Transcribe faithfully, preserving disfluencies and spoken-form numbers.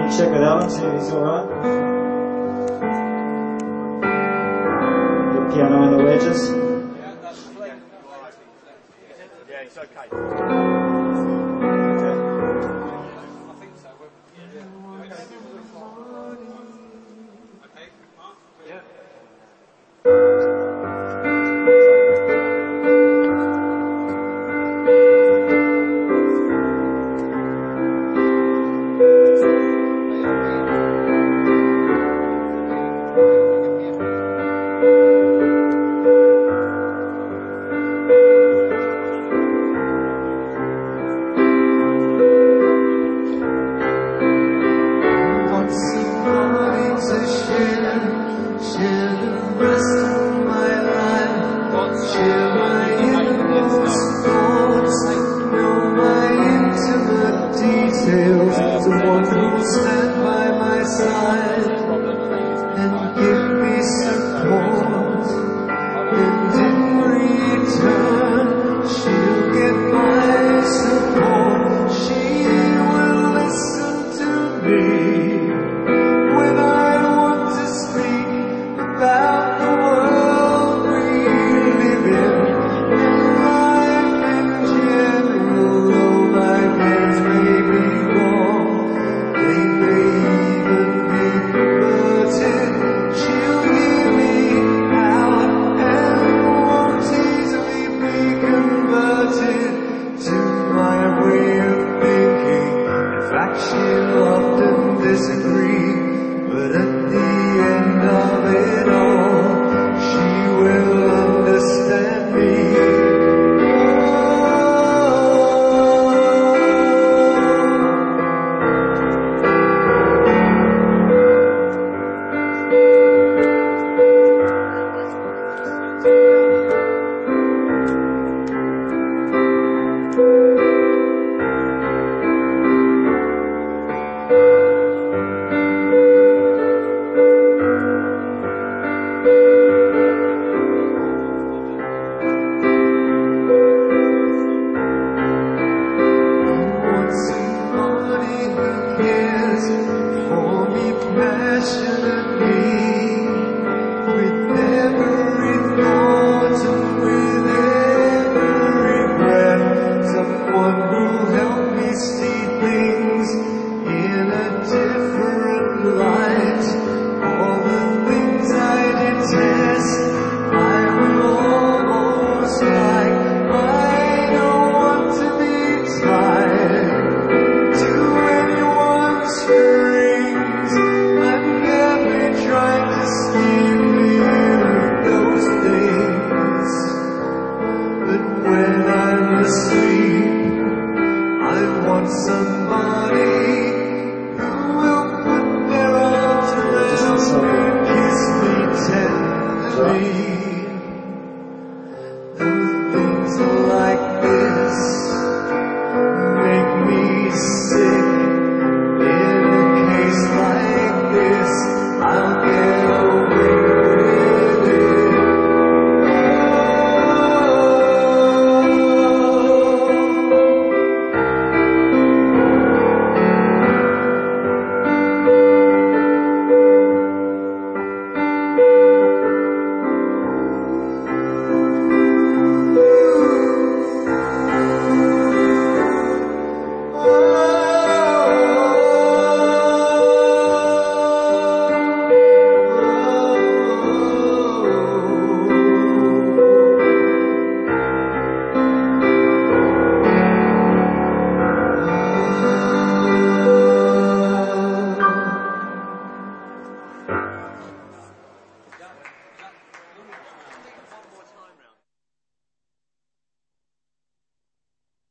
check with Alan, see if he's alright. The piano and the wedges. Yeah, it's okay. Someone who will stand by my side and give me support, and in return she'll get my support. She will listen to me when I want to speak about the world we live in, and life in general. Though my plans may be wrong, they may even be perverted, she'll hear me out and won't easily be converted to my way of thinking. In fact, she'll often disagree, but at the end of it all, she will understand me. Passionately, with every thought and with every breath, someone who'll help me see things in a different light. All the things I detest, I will almost like. I don't want to be tied to anyone's strings. I'm carefully trying to steer clear of those things. But when I'm asleep, I want somebody